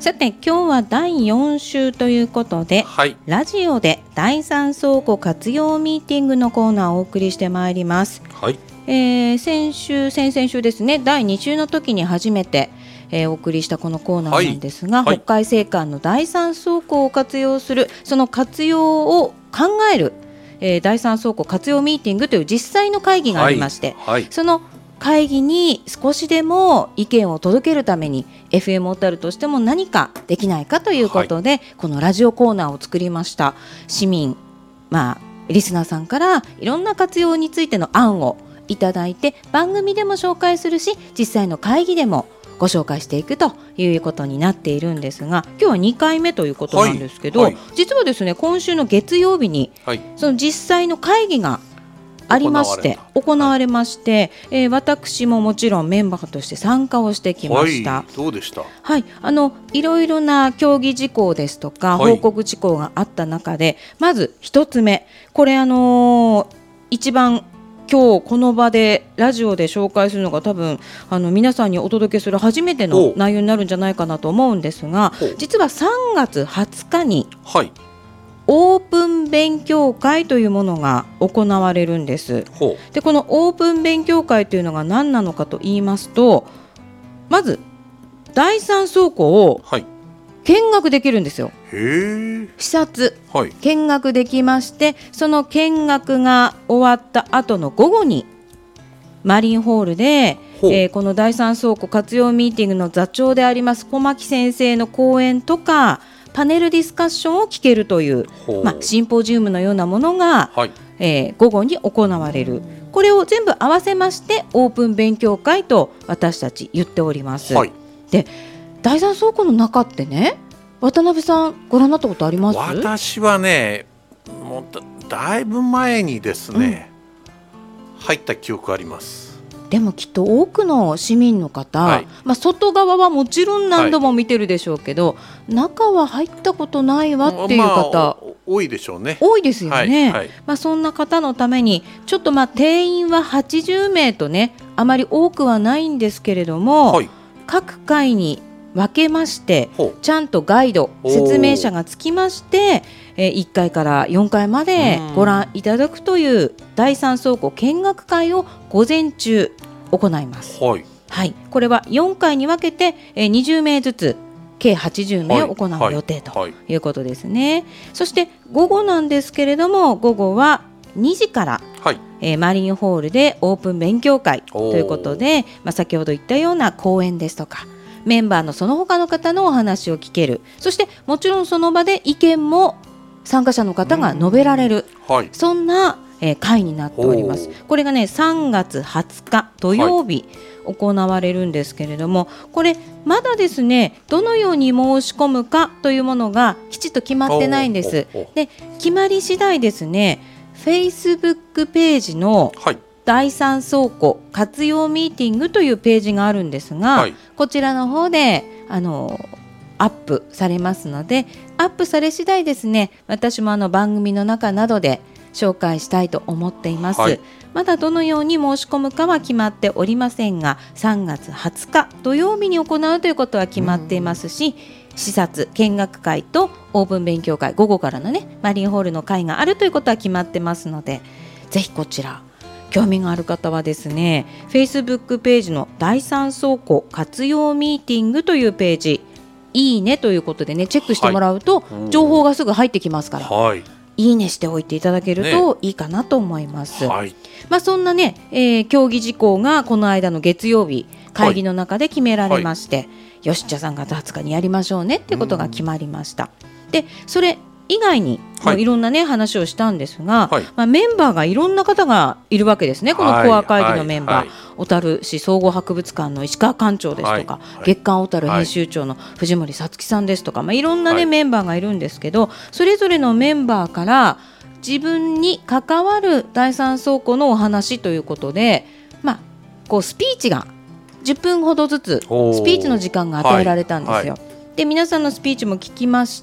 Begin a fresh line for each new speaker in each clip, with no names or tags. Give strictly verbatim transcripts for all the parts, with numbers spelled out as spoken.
さて今日はだいよん週ということで、
はい、
ラジオで第三倉庫活用ミーティングのコーナーをお送りしてまいります。
はい、
えー、先週先々週ですね、だいに週の時に初めて、えー、お送りしたこのコーナーなんですが、はいはい、北海青館の第三倉庫を活用する、その活用を考える、えー、第三倉庫活用ミーティングという実際の会議がありまして、はいはい、その会議に少しでも意見を届けるために エフエム 小樽としても何かできないかということで、はい、このラジオコーナーを作りました。市民、まあ、リスナーさんからいろんな活用についての案をいただいて、番組でも紹介するし、実際の会議でもご紹介していくということになっているんですが、今日はにかいめということなんですけど、はいはい、実はですね、今週の月曜日に、はい、その実際の会議がありまして行われまして、はい、えー、私ももちろんメンバーとして参加をしてきました。
はい、どうでした？
はい、あのいろいろな協議事項ですとか、はい、報告事項があった中で、まず一つ目、これあのー、一番今日この場でラジオで紹介するのが多分あの皆さんにお届けする初めての内容になるんじゃないかなと思うんですが、実はさんがつはつかに、はい、オープン勉強会というものが行われるんです。でこのオープン勉強会というのが何なのかと言いますと、まず第三倉庫を見学できるんですよ。
へー、視
察、はい、見学できまして、その見学が終わった後の午後にマリンホールで、えー、この第三倉庫活用ミーティングの座長であります小牧先生の講演とかパネルディスカッションを聞けるという、まあ、シンポジウムのようなものが、はい、えー、午後に行われる。これを全部合わせましてオープン勉強会と私たち言っております。はい、で第三倉庫の中ってね、渡辺さんご覧になったことあります？
私はね、もう だ, だいぶ前にですね、うん、入った記憶あります。
でもきっと多くの市民の方、はい、まあ、外側はもちろん何度も見てるでしょうけど、はい、中は入ったことないわっていう方、まあ、
多いでしょうね。
多いですよね。はいはい、まあ、そんな方のためにちょっとまあ定員ははちじゅうめいとね、あまり多くはないんですけれども、はい、各回に分けましてちゃんとガイド説明者がつきまして、えー、いっかいからよんかいまでご覧いただくという第三倉庫見学会を午前中行います。はいはい、これはよんかいに分けて、えー、にじゅうめいずつ計はちじゅうめいを行う予定ということですね。はいはい、そして午後なんですけれども、午後はにじから、はい、えー、マリンホールでオープン勉強会ということで、まあ、先ほど言ったような講演ですとかメンバーのその他の方のお話を聞ける、そしてもちろんその場で意見も参加者の方が述べられる、はい、そんな、えー、会になっております。これがねさんがつはつか土曜日、はい、行われるんですけれども、これまだですね、どのように申し込むかというものがきちっと決まってないんです。で決まり次第ですね、 Facebook ページの、はい、第三倉庫活用ミーティングというページがあるんですが、はい、こちらの方であのアップされますので、アップされ次第ですね、私もあの番組の中などで紹介したいと思っています。はい、まだどのように申し込むかは決まっておりませんが、さんがつはつか土曜日に行うということは決まっていますし、視察見学会とオープン勉強会、午後からのねマリンホールの会があるということは決まってますので、ぜひこちら興味がある方はですね、 Facebook ページの第三倉庫活用ミーティングというページ、いいねということでねチェックしてもらうと、はい、情報がすぐ入ってきますから、はい、いいねしておいていただけるといいかなと思います。ね、はい、まあ、そんなね、えー、協議事項がこの間の月曜日会議の中で決められまして、はいはい、よしじゃあさんがつはつかにやりましょうねっていうことが決まりました。でそれ以外に、はい、いろんな、ね、話をしたんですが、はい、まあ、メンバーがいろんな方がいるわけですね。このコア会議のメンバー、はいはい、小樽市総合博物館の石川館長ですとか、はいはい、月刊小樽編集長の藤森さつきさんですとか、まあ、いろんな、ね、はい、メンバーがいるんですけど、それぞれのメンバーから自分に関わる第三倉庫のお話ということで、まあ、こうスピーチがじゅっぷんほどずつスピーチの時間が与えられたんですよ。はいはい、で皆さんのスピーチも聞きまして、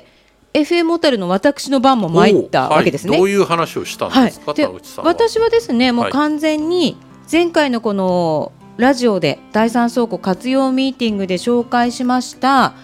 エフエム 小樽の私の番も参ったわけですね。
はい、どういう話をしたんですか？はい、で田口さんは。
私はですね、もう完全に前回のこのラジオで第三倉庫活用ミーティングで紹介しました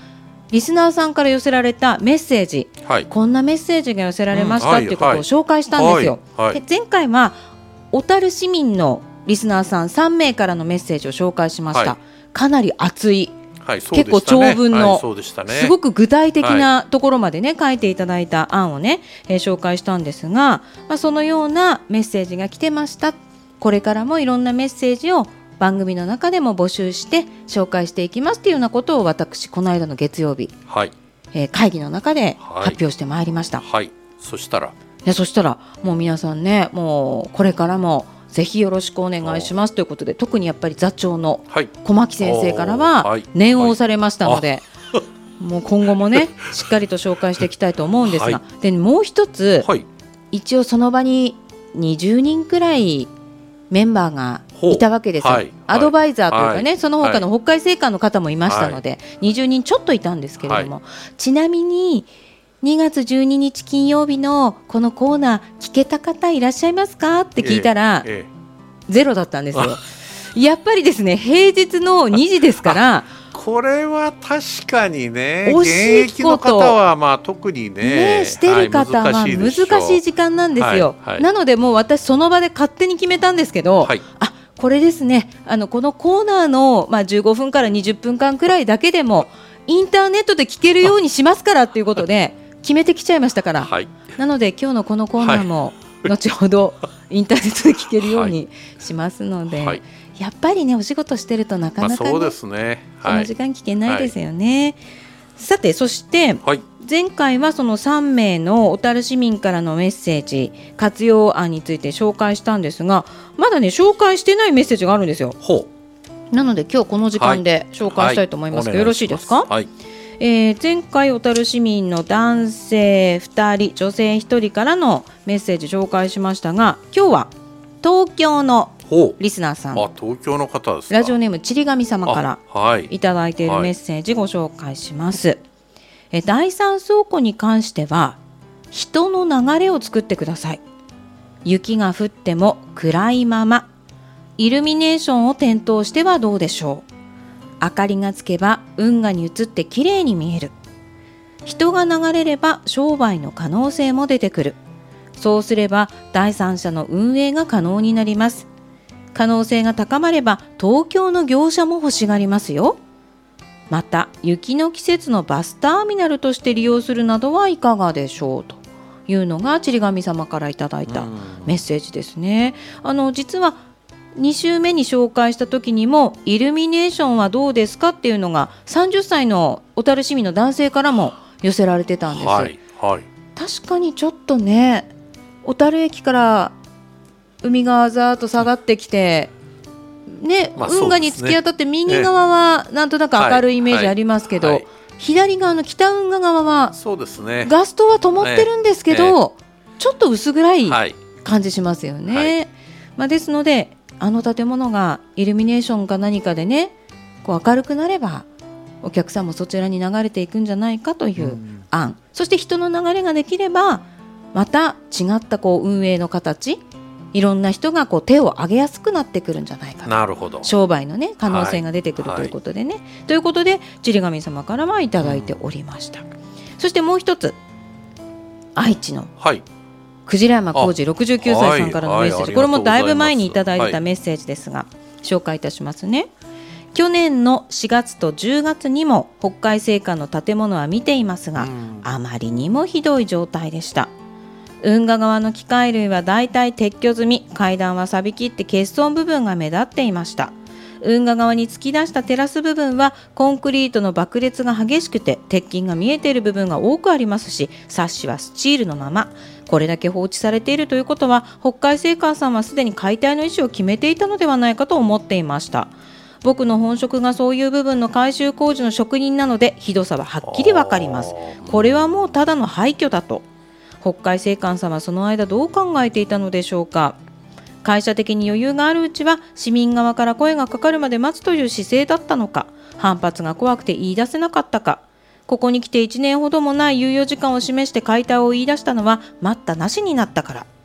リスナーさんから寄せられたメッセージ、はい、こんなメッセージが寄せられました、うん、っていうことを紹介したんですよ、はいはい、で前回は小樽市民のリスナーさんさんめいからのメッセージを紹介しました、はい、かなり熱い、はい、結構長文の、はいね、すごく具体的なところまでね、はい、書いていただいた案をね、えー、紹介したんですが、まあ、そのようなメッセージが来てました。これからもいろんなメッセージを番組の中でも募集して紹介していきますというようなことを私この間の月曜日、はい、えー、会議の中で発表してまいりました、
はいはい、そしたらい
やそしたらもう皆さんね、もうこれからもぜひよろしくお願いしますということで、特にやっぱり座長の小牧先生からは念を押されましたので、はい、もう今後もねしっかりと紹介していきたいと思うんですが、はい、でもう一つ、はい、一応その場ににじゅうにんくらいメンバーがいたわけですよ、はい、アドバイザーというかね、はい、その他の北海政官の方もいましたので、はい、にじゅうにんちょっといたんですけれども、はい、ちなみににがつじゅうににち金曜日のこのコーナー聞けた方いらっしゃいますかって聞いたら、えーえー、ゼロだったんですよやっぱりですね、平日のにじですから
これは確かにね、現役の方はまあ特に ね, ねしてる方は難しい時間なんですよ、はいはい、なのでもう私その場で勝手に決めたんですけど、はい、あこれですね、あのこのコーナーの、まあ、じゅうごふんからにじゅっぷんかんくらいだけでもインターネットで聞けるようにしますからということで決めてきちゃいましたから、はい、なので今日のこのコーナーも後ほどインターネットで聞けるようにしますので、はい、やっぱりねお仕事してるとなかなか、ね、まあ、そうですね、はい、この時間聞けないですよね、はい、さてそして、はい、前回はそのさんめいの小樽市民からのメッセージ活用案について紹介したんですが、まだね紹介してないメッセージがあるんですよ。ほうなので今日この時間で紹介したいと思いますが、はいはい、よろしいですか。はい、えー、前回小樽市民の男性ふたり女性ひとりからのメッセージ紹介しましたが、今日は東京のリスナーさん、 あ東京の方ですか。
ラジオネームちりがみ様からいただいているメッセージご紹介します、はい、え第三倉庫に関しては人の流れを作ってください。雪が降っても暗いままイルミネーションを点灯してはどうでしょう。明かりがつけば運河に映ってきれいに見える。人が流れれば商売の可能性も出てくる。そうすれば第三者の運営が可能になります。可能性が高まれば東京の業者も欲しがりますよ。また雪の季節のバスターミナルとして利用するなどはいかがでしょうというのがちりがみ様からいただいたメッセージですね。あの実はに週目に紹介した時にもイルミネーションはどうですかっていうのがさんじゅっさいの小樽市民の男性からも寄せられてたんです、はいはい、確かにちょっとね小樽駅から海がざーっと下がってきて、ねまあ、運河に突き当たって右側はなんとなく明るいイメージありますけど、はいはいはい、左側の北運河側はそうです、ね、ガス灯は灯ってるんですけど、ねね、ちょっと薄暗い感じしますよね、はいまあ、ですのであの建物がイルミネーションか何かでねこう明るくなればお客さんもそちらに流れていくんじゃないかという案、うん、そして人の流れができればまた違ったこう運営の形いろんな人がこう手を挙げやすくなってくるんじゃないかな。なるほど。商売の、ね、可能性が出てくるということでね、はい、ということでちりがみ様からはいただいておりました、うん、そしてもう一つ愛知の、はいクジラ山浩二ろくじゅうきゅうさいさんからのメッセージ、はいはい、これもだいぶ前にいただいたメッセージですが、はい、紹介いたしますね。去年のしがつとじゅうがつにも北海製菓の建物は見ていますが、うん、あまりにもひどい状態でした。運河側の機械類はだいたい撤去済み、階段は錆びきって欠損部分が目立っていました。運河側に突き出したテラス部分はコンクリートの爆裂が激しくて鉄筋が見えている部分が多くありますし、サッシはスチールのまま。これだけ放置されているということは北海製菓さんはすでに解体の意思を決めていたのではないかと思っていました。僕の本職がそういう部分の改修工事の職人なのでひどさははっきりわかります。これはもうただの廃墟だと。北海製菓さんはその間どう考えていたのでしょうか。会社的に余裕があるうちは市民側から声がかかるまで待つという姿勢だったのか、反発が怖くて言い出せなかったか。ここに来ていちねんほどもない猶予時間を示して解体を言い出したのは待ったなしになったから。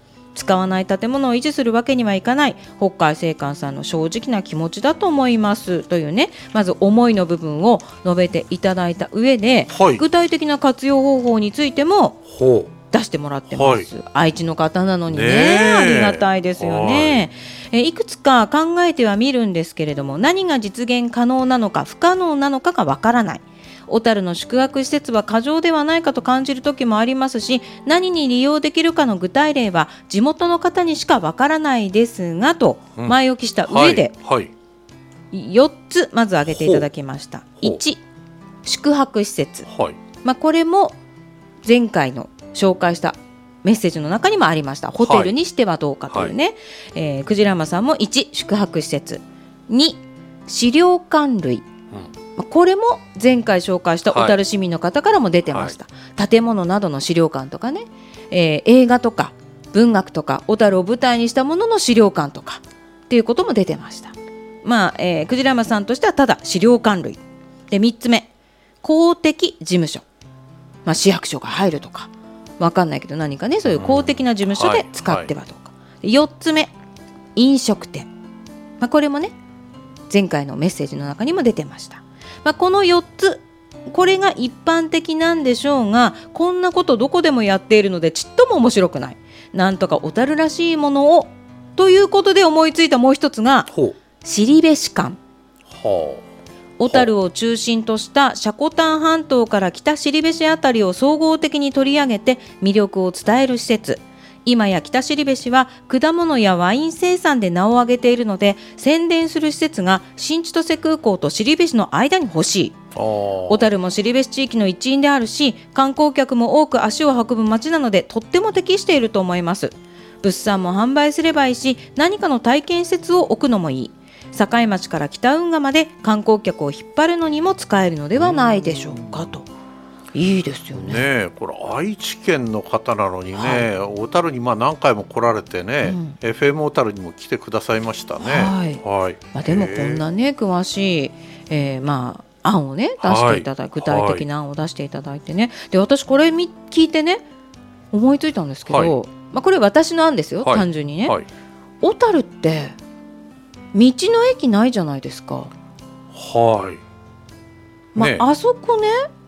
使わない建物を維持するわけにはいかない北海製菓さんの正直な気持ちだと思いますというね、まず思いの部分を述べていただいた上で、はい、具体的な活用方法についても出してもらってます、はい、愛知の方なのに ね, ねありがたいですよね。えいくつか考えてはみるんですけれども、何が実現可能なのか不可能なのかがわからない。小樽の宿泊施設は過剰ではないかと感じる時もありますし、何に利用できるかの具体例は地元の方にしかわからないですがと前置きした上で、うんはいはい、よっつまず挙げていただきました。いち、宿泊施設、はいまあ、これも前回の紹介したメッセージの中にもありました。ホテルにしてはどうかというね、はいえー、クジラマさんもいち、宿泊施設、に、資料館類、うん、これも前回紹介した小樽市民の方からも出てました、はい、建物などの資料館とかね、えー、映画とか文学とか小樽を舞台にしたものの資料館とかっていうことも出てました。まあ、えー、クジラマさんとしてはただ資料館類で、みっつめ公的事務所、まあ、市役所が入るとかわかんないけど何かね、そういう公的な事務所で使ってはどうか、うんはい、よっつめ飲食店、まあ、これもね前回のメッセージの中にも出てました。まあ、このよっつ、これが一般的なんでしょうが、こんなことどこでもやっているのでちっとも面白くない、なんとか小樽らしいものをということで思いついたもう一つが後部市館。小樽を中心とした積丹半島から北後部市あたりを総合的に取り上げて魅力を伝える施設。今や北後部市は果物やワイン生産で名を挙げているので、宣伝する施設が新千歳空港と後部市の間に欲しい。小樽も後部市地域の一員であるし、観光客も多く足を運ぶ街なのでとっても適していると思います。物産も販売すればいいし、何かの体験施設を置くのもいい。境町から北運河まで観光客を引っ張るのにも使えるのではないでしょうかと。いいですよ ね,
ねこれ愛知県の方なのにね、はい、小樽にまあ何回も来られてね、うん、エフエム 小樽にも来てくださいましたね。はいはい
まあ、でもこんなね詳しい、えー、まあ案をね出していただいて、はい、具体的な案を出していただいてね、で私これ聞いてね思いついたんですけど、はいまあ、これ私の案ですよ、はい、単純にね、はい、小樽って道の駅ないじゃないですか。はい、まあね、あそこね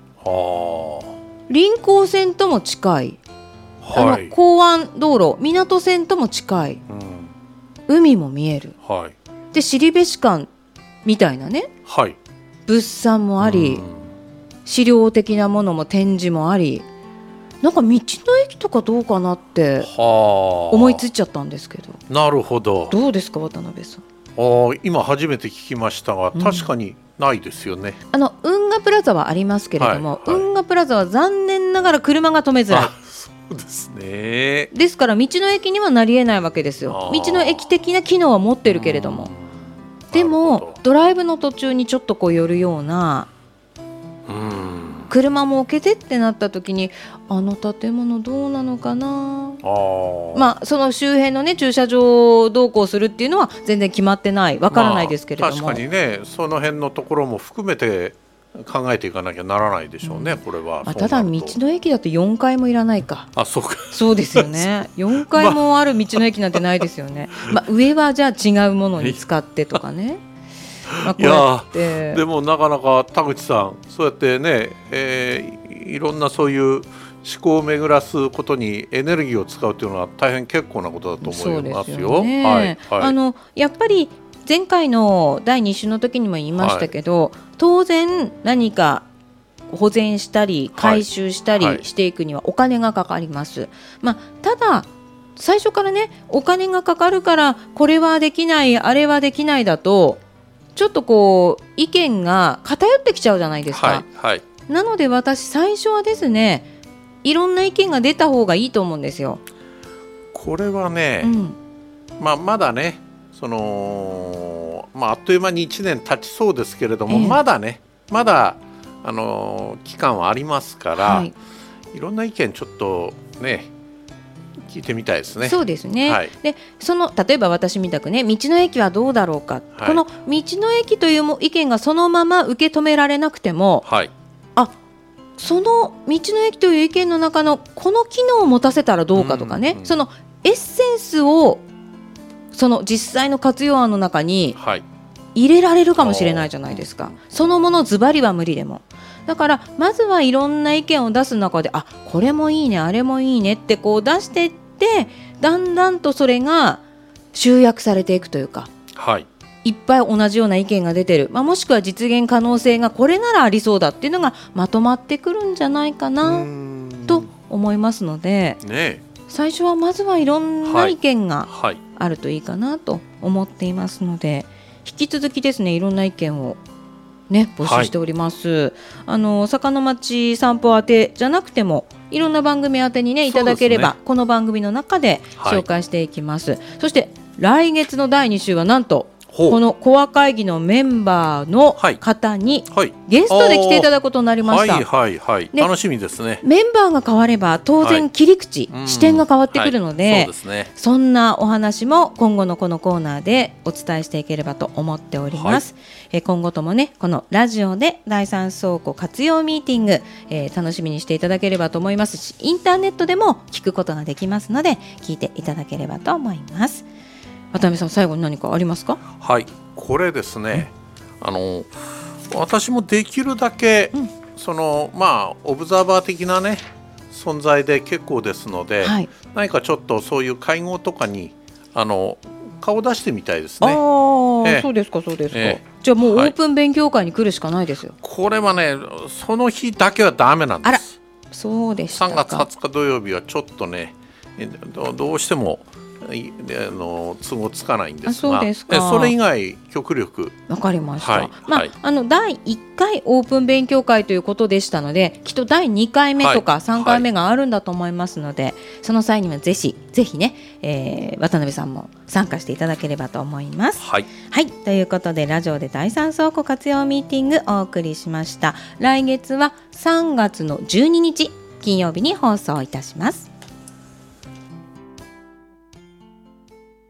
臨港線とも近い、はい、あの港湾道路港線とも近い、うん、海も見える、はい、で後部市館みたいなね、はい、物産もあり、うん、資料的なものも展示もあり、なんか道の駅とかどうかなって思いついちゃったんですけど。
なるほど。
どうですか渡辺さん。
あ今初めて聞きましたが、確かにないですよね、
うん、あの運河プラザはありますけれども、はいはい、運河プラザは残念ながら車が止めづらい。あ
そうですね。
ですから道の駅にはなり得ないわけですよ。道の駅的な機能は持ってるけれども、でもドライブの途中にちょっとこう寄るような、うん車も置けてってなった時にあの建物どうなのかなあ、まあ、その周辺の、ね、駐車場をどうこうするっていうのは全然決まってないわからないですけれども、
まあ、確かにねその辺のところも含めて考えていかなきゃならないでしょうね、うん、これは。
まあ、ただ道の駅だとよんかいもいらないか。
あそうか
そうですよねよんかいもある道の駅なんてないですよね、まあ、上はじゃあ違うものに使ってとかねまあ、こうやって
いやでもなかなか田口さんそうやってね、えー、いろんなそういう思考を巡らすことにエネルギーを使うというのは大変結構なことだと思いますよ。そうですよね、はいはい、
あのやっぱり前回のだいに週の時にも言いましたけど、はい、当然何か保全したり回収したりしていくにはお金がかかります、はいはいまあ、ただ最初からねお金がかかるからこれはできないあれはできないだとちょっとこう意見が偏ってきちゃうじゃないですか、はいはい、なので私最初はですねいろんな意見が出た方がいいと思うんですよ。
これはね、うんまあ、まだねその、まあ、あっという間にいちねん経ちそうですけれども、えー、まだねまだあの期間はありますから、はい、いろんな意見ちょっとね聞いてみたいですね。
そうですね、はい、でその例えば私みたくね道の駅はどうだろうか、はい、この道の駅という意見がそのまま受け止められなくても、はい、あその道の駅という意見の中のこの機能を持たせたらどうかとかね、うんうん、そのエッセンスをその実際の活用案の中に入れられるかもしれないじゃないですか、はい、そのものズバリは無理でも。だからまずはいろんな意見を出す中で、あ、これもいいね、あれもいいねってこう出していって、だんだんとそれが集約されていくというか、
はい、
いっぱい同じような意見が出てる、まあ、もしくは実現可能性がこれならありそうだっていうのがまとまってくるんじゃないかなと思いますので、
ね、
最初はまずはいろんな意見があるといいかなと思っていますので、はいはい、引き続きですね、いろんな意見をね、募集しております、はい、あの坂の町散歩宛てじゃなくてもいろんな番組宛てにねいただければ、ね、この番組の中で紹介していきます、はい、そして来月のだいに週はなんとこのコア会議のメンバーの方にゲストで来ていただくことになりました。
はいはいはい、楽しみですね。
メンバーが変われば当然切り口、はい、視点が変わってくるので、はい、そうですね、そんなお話も今後のこのコーナーでお伝えしていければと思っております、はい、え今後ともねこのラジオで第三倉庫活用ミーティング、えー、楽しみにしていただければと思いますし、インターネットでも聞くことができますので聞いていただければと思います。渡辺さん、最後に何かありますか？
はい、これですね、あの私もできるだけ、うん、そのまあオブザーバー的なね存在で結構ですので、はい、何かちょっとそういう会合とかにあの顔出してみたいですね。
あ、えー、そうですかそうですか、えー、じゃあもうオープン勉強会に来るしかないですよ、はい、
これはねその日だけはダメなんです。
あら、そうでしたか。
さんがつはつか土曜日はちょっとね ど, どうしてもあの都合つかないんですが、
そうですか。
それ以外極力
わかりました、はい、まあ
はい、
あのだいいっかいオープン勉強会ということでしたので、きっとだいにかいめとかさんかいめがあるんだと思いますので、はいはい、その際にはぜひぜひね、えー、渡辺さんも参加していただければと思います。
はい、
はい、ということでラジオで第三倉庫活用ミーティングお送りしました。来月はさんがつのじゅうににち金曜日に放送いたします。